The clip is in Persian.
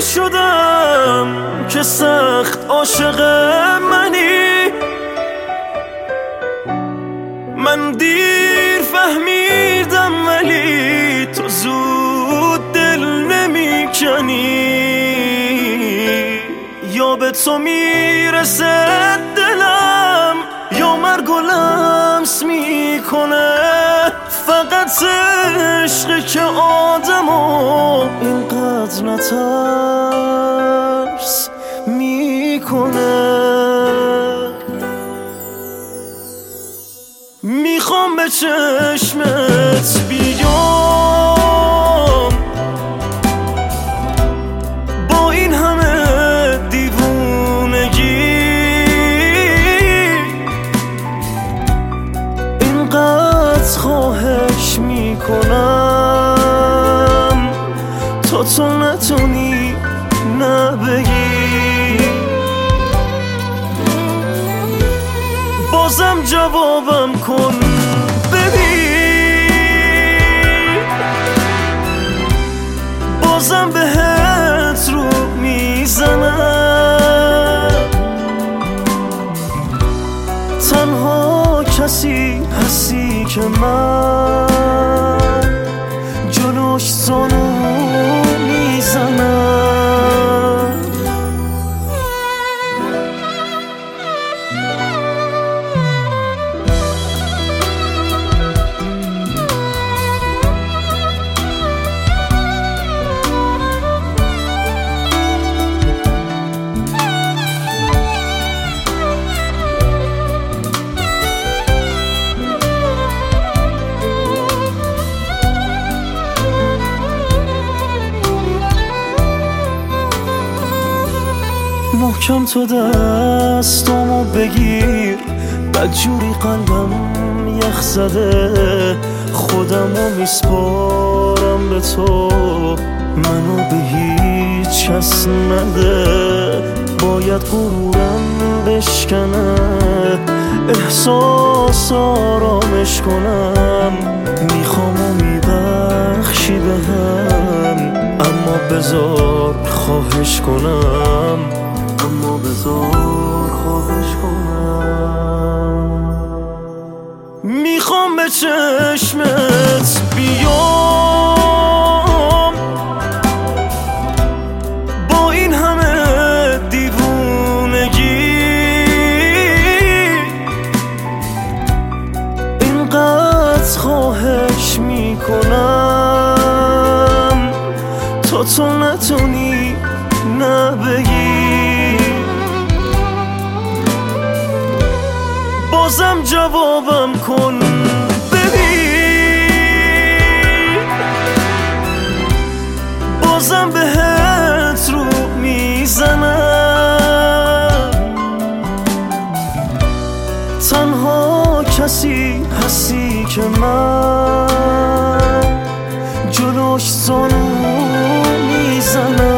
شدم که سخت عاشق منی. من دیر فهمیدم ولی تو زود دل نمی کنی. یا به تو میرسه دلم یا مرگ و لمس میکنه. فقط عشقی که آدمو اینقدر نترس میکنه. میخوام به چشمت بیام با این همه دیوونگی. اینقدر خواهش میکنم تا تو نتونی نبگی. بازم جوابم کن ببین. بازم بهت رو میزنم. تنها کسی هستی که من جلوش زانو میزنم. محکم تو دستامو بگیر، بدجوری قلبم یخ زده. خودمو میسپارم به تو، منو به هیچ کس نده. باید غرورم بشکنه، احساس آرامش کنم. میخوام و میبخشی بهم، اما بذار خواهش کنم. اما بذار خواهش کنم. میخوام به چشمت بیام با این همه دیوونگی. اینقدر خواهش میکنم تا تو نتونی نبگی. بازم جوابم کن ببین. بازم بهت رو میزنم. تنها کسی هستی که من جلوش زانو میزنم.